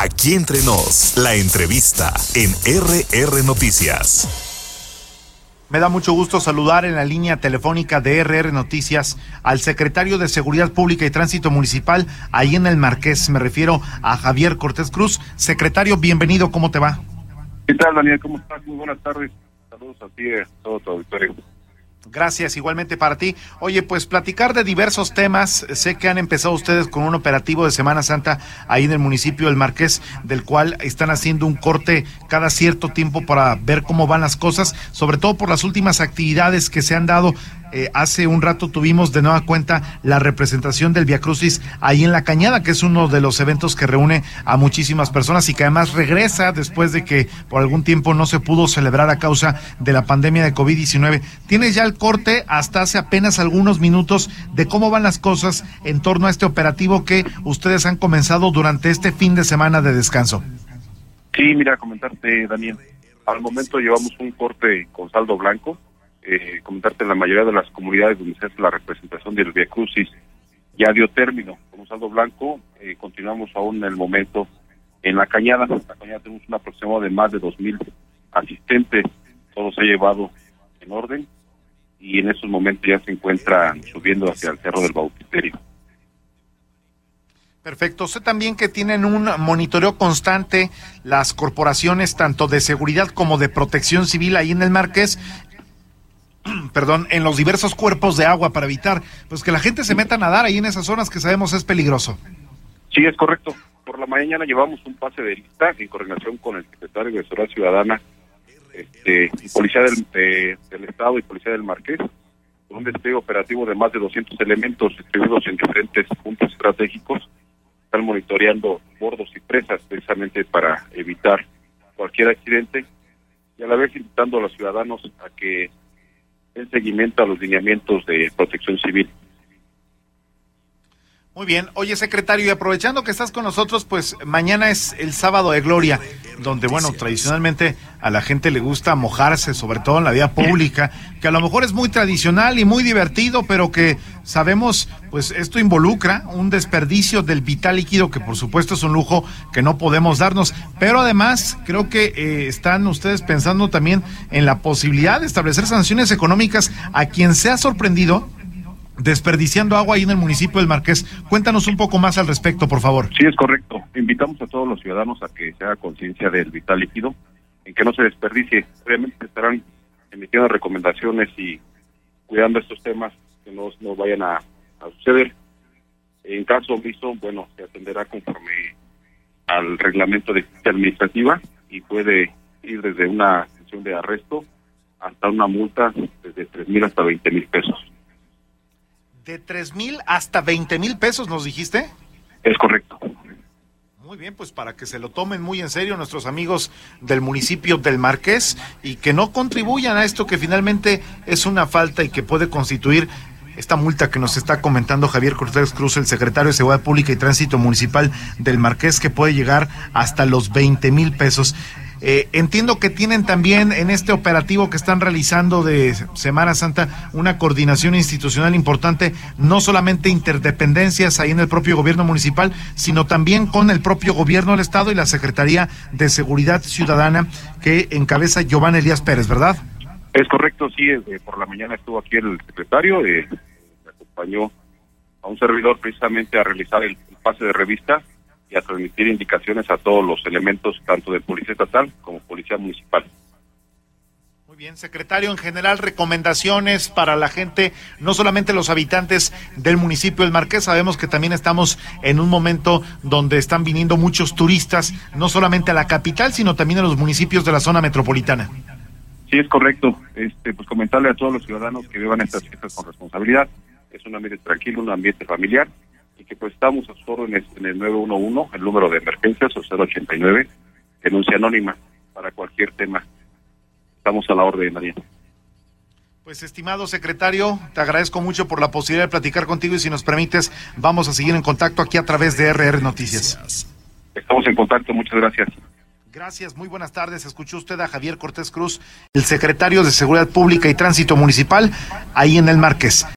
Aquí entre nos, la entrevista en RR Noticias. Me da mucho gusto saludar en la línea telefónica de RR Noticias al secretario de Seguridad Pública y Tránsito Municipal, ahí en el Marqués. Me refiero a Javier Cortés Cruz. Secretario, bienvenido, ¿cómo te va? ¿Qué tal, Daniel? ¿Cómo estás? Muy buenas tardes. Saludos a ti y a todo tu auditorio. Gracias, igualmente para ti. Oye, pues platicar de diversos temas. Sé que han empezado ustedes con un operativo de Semana Santa ahí en el municipio del Marqués, del cual están haciendo un corte cada cierto tiempo para ver cómo van las cosas, sobre todo por las últimas actividades que se han dado. Hace un rato tuvimos de nueva cuenta la representación del Vía Crucis ahí en La Cañada, que es uno de los eventos que reúne a muchísimas personas y que además regresa después de que por algún tiempo no se pudo celebrar a causa de la pandemia de COVID-19. ¿Tienes ya el corte hasta hace apenas algunos minutos de cómo van las cosas en torno a este operativo que ustedes han comenzado durante este fin de semana de descanso? Sí, mira, comentarte, Daniel, al momento llevamos un corte con saldo blanco. Comentarte, en la mayoría de las comunidades donde se hace la representación del Vía Crucis ya dio término con un saldo blanco. Continuamos aún en el momento en La Cañada. En La Cañada tenemos un aproximado de más de 2,000 asistentes. Todo se ha llevado en orden y en estos momentos ya se encuentran subiendo hacia el Cerro del Bautisterio. Perfecto. Sé también que tienen un monitoreo constante las corporaciones tanto de seguridad como de protección civil ahí en el Marqués, en los diversos cuerpos de agua para evitar pues que la gente se meta a nadar ahí en esas zonas que sabemos es peligroso. Sí, es correcto. Por la mañana llevamos un pase de lista en coordinación con el secretario de Seguridad Ciudadana, y Policía del Estado y Policía del Marqués, con un despliegue operativo de más de 200 elementos distribuidos en diferentes puntos estratégicos. Están monitoreando bordos y presas precisamente para evitar cualquier accidente y a la vez invitando a los ciudadanos a que den seguimiento a los lineamientos de protección civil. Muy bien. Oye, secretario, y aprovechando que estás con nosotros, pues mañana es el Sábado de Gloria, donde, bueno, tradicionalmente a la gente le gusta mojarse, sobre todo en la vía pública, que a lo mejor es muy tradicional y muy divertido, pero que sabemos, pues esto involucra un desperdicio del vital líquido, que por supuesto es un lujo que no podemos darnos, pero además creo que están ustedes pensando también en la posibilidad de establecer sanciones económicas a quien se ha sorprendido desperdiciando agua ahí en el municipio del Marqués. Cuéntanos un poco más al respecto, por favor. Sí, es correcto. Invitamos a todos los ciudadanos a que se haga conciencia del vital líquido, en que no se desperdicie. Obviamente estarán emitiendo recomendaciones y cuidando estos temas que no vayan a suceder. En caso omiso, bueno, se atenderá conforme al reglamento de justicia administrativa y puede ir desde una sanción de arresto hasta una multa desde 3,000 hasta 20,000 pesos. ¿De 3,000 hasta 20,000 pesos nos dijiste? Es correcto. Muy bien, pues para que se lo tomen muy en serio nuestros amigos del municipio del Marqués y que no contribuyan a esto que finalmente es una falta y que puede constituir esta multa que nos está comentando Javier Cortés Cruz, el secretario de Seguridad Pública y Tránsito Municipal del Marqués, que puede llegar hasta los 20,000 pesos. Entiendo que tienen también en este operativo que están realizando de Semana Santa una coordinación institucional importante, no solamente interdependencias ahí en el propio gobierno municipal, sino también con el propio gobierno del estado y la Secretaría de Seguridad Ciudadana que encabeza Giovanni Elías Pérez, ¿verdad? Es correcto, sí. Por la mañana estuvo aquí el secretario, me acompañó a un servidor precisamente a realizar el pase de revista y a transmitir indicaciones a todos los elementos, tanto de Policía Estatal como Policía Municipal. Muy bien, secretario, en general, recomendaciones para la gente, no solamente los habitantes del municipio del Marqués, sabemos que también estamos en un momento donde están viniendo muchos turistas, no solamente a la capital, sino también a los municipios de la zona metropolitana. Sí, es correcto. Pues comentarle a todos los ciudadanos que vivan estas fiestas con responsabilidad. Es un ambiente tranquilo, un ambiente familiar, y que pues estamos a sus órdenes en el 911, el número de emergencias, o 089, denuncia anónima para cualquier tema. Estamos a la orden, Daniel. Pues, estimado secretario, te agradezco mucho por la posibilidad de platicar contigo y si nos permites, vamos a seguir en contacto aquí a través de RR Noticias. Estamos en contacto, muchas gracias. Gracias, muy buenas tardes. Escuchó usted a Javier Cortés Cruz, el secretario de Seguridad Pública y Tránsito Municipal, ahí en el Marqués.